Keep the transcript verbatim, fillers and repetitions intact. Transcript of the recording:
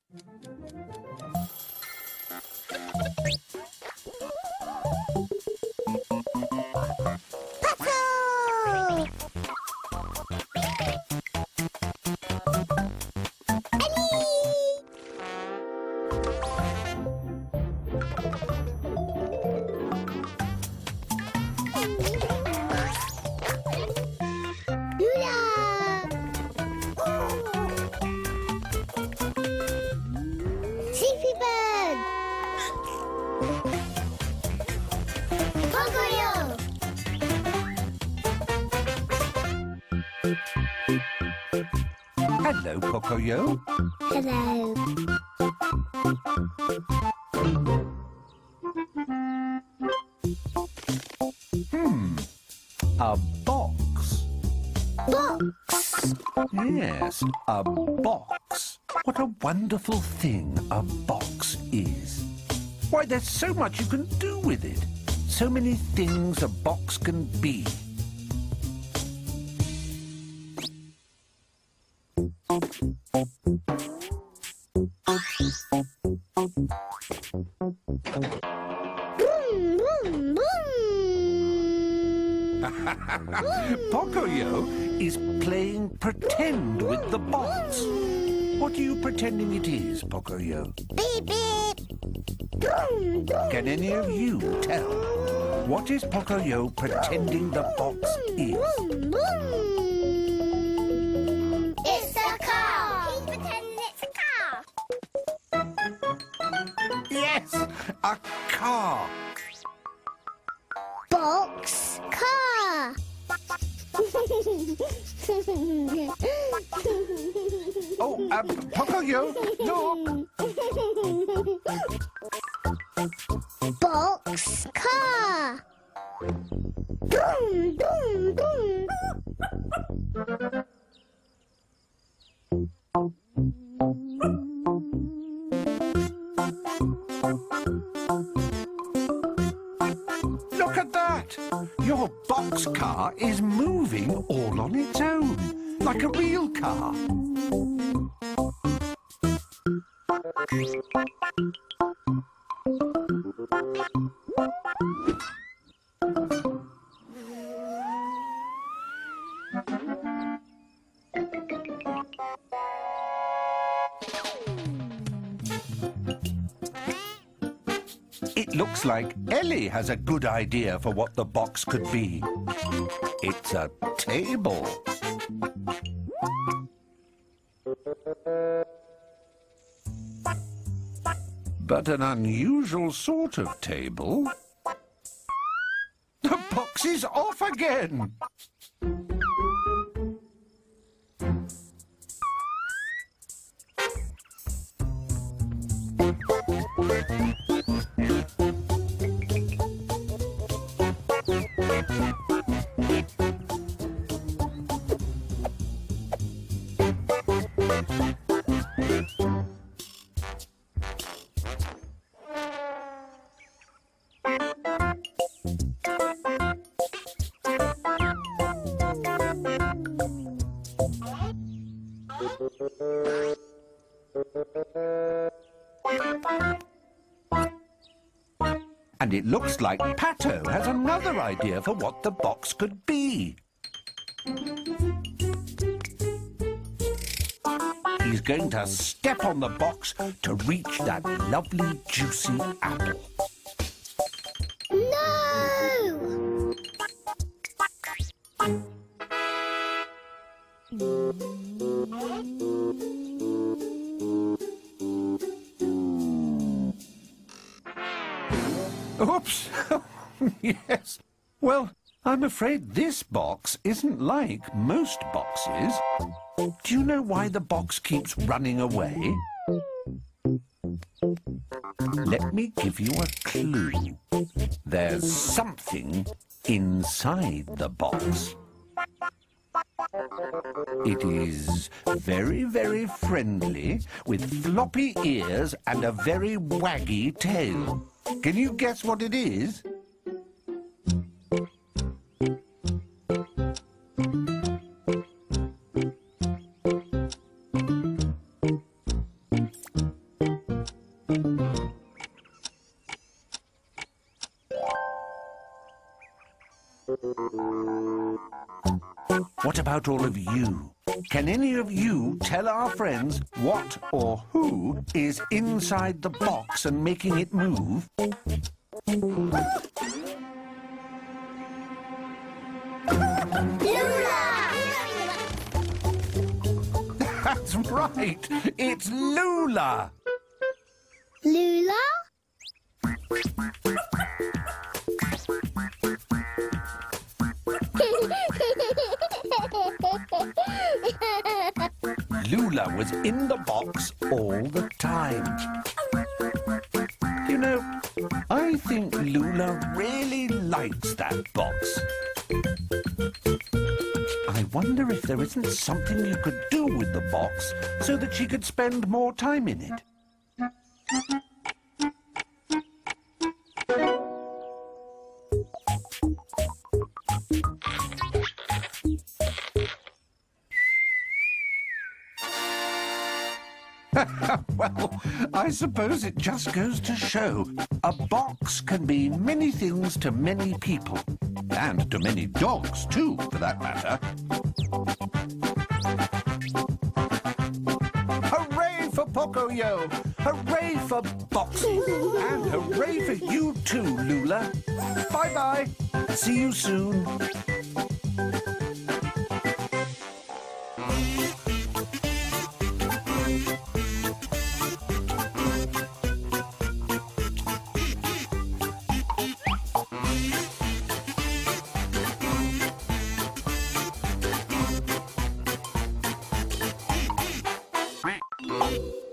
Hello, Pocoyo. Hello. Hmm. A box. Box. Yes, a box. What a wonderful thing a box is. Why, there's so much you can do with it. So many things a box can be. Boom, boom, boom. Pocoyo is playing pretend with the box. What are you pretending it is, Pocoyo? Beep, beep. Boom, boom. Can any of you tell? What is Pocoyo pretending the box is? Boom, boom. It's a car. He's pretending it's a car. Yes, a car. Box car. Oh, uh, Pocoyo, look. Box car. Boom, boom, boom. Look at that. Your boxcar is moving all on its own, like a real car. It looks like Ellie has a good idea for what the box could be. It's a table. But an unusual sort of table. The box is off again. And it looks like Pato has another idea for what the box could be. He's going to step on the box to reach that lovely, juicy apple. No! Oops! Yes. Well, I'm afraid this box isn't like most boxes. Do you know why the box keeps running away? Let me give you a clue. There's something inside the box. It is very, very friendly, with floppy ears and a very waggy tail. Can you guess what it is? What about all of you? Can any of you tell our friends what or who is inside the box and making it move? That's right. It's Lula. Lula? Lula was in the box all the time. You know, I think Lula really likes that box. I wonder if there isn't something you could do with the box so that she could spend more time in it. Well, I suppose it just goes to show a box can be many things to many people. And to many dogs, too, for that matter. Hooray for Pocoyo! Hooray for boxing! And hooray for you too, Lula! Bye-bye! See you soon! Quack.